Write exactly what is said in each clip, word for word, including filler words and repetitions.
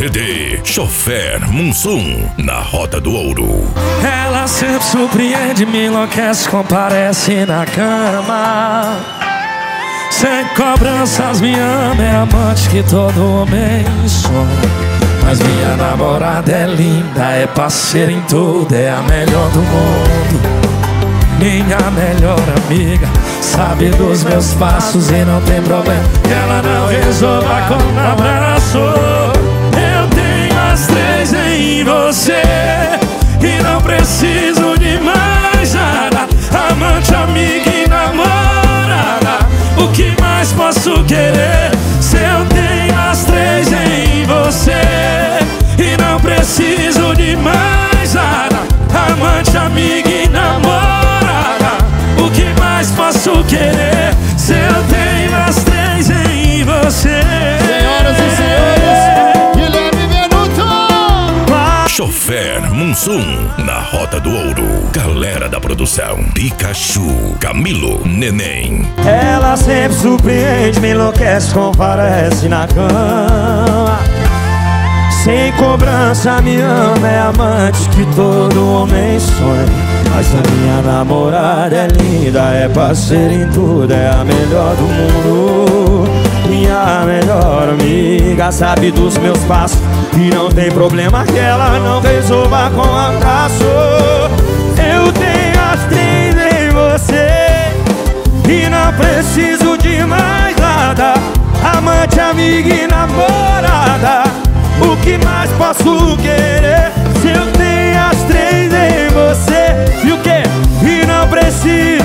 C D Chofer Munsum, na Rota do Ouro. Ela sempre surpreende, me enlouquece, comparece na cama. Sem cobranças me ama, é amante que todo homem sonha. Mas minha namorada é linda, é parceira em tudo, é a melhor do mundo. Minha melhor amiga, sabe dos meus passos e não tem problema que ela não resolva com um abraço. Eu tenho as três em você e não preciso de mais nada. Amante, amiga e namorada, o que mais posso querer? Se eu tenho as três em você e não preciso de mais nada. Amante, amiga e namorada, o que mais posso querer? Se eu tenho as três em você. Senhoras e senhores, Guilherme Venuto. Chofer Munsum, na Rota do Ouro. Galera da produção: Pikachu, Camilo, Neném. Ela sempre surpreende, me enlouquece, comparece na cama. Sem cobrança me ama, é amante que todo homem sonha. Mas a minha namorada é linda, é parceira em tudo, é a melhor do mundo. Minha melhor amiga, sabe dos meus passos e não tem problema que ela não resolva com um abraço. Eu tenho as três em você e não preciso de mais nada. Amante, amiga e namorada, o que mais posso querer? Se eu tenho as três em você, e o que? E não preciso.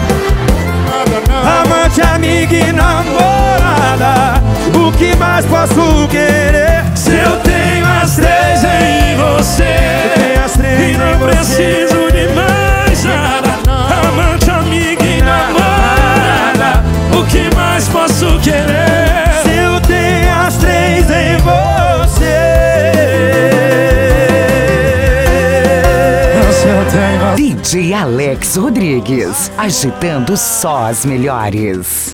Amante, amiga e namorada, o que mais posso querer? Se eu tenho as três em você as três e não preciso de mais nada. Amante, amiga e namorada, o que mais posso querer? Se eu tenho as três em você. D J Alex Rodrigues, agitando só as melhores.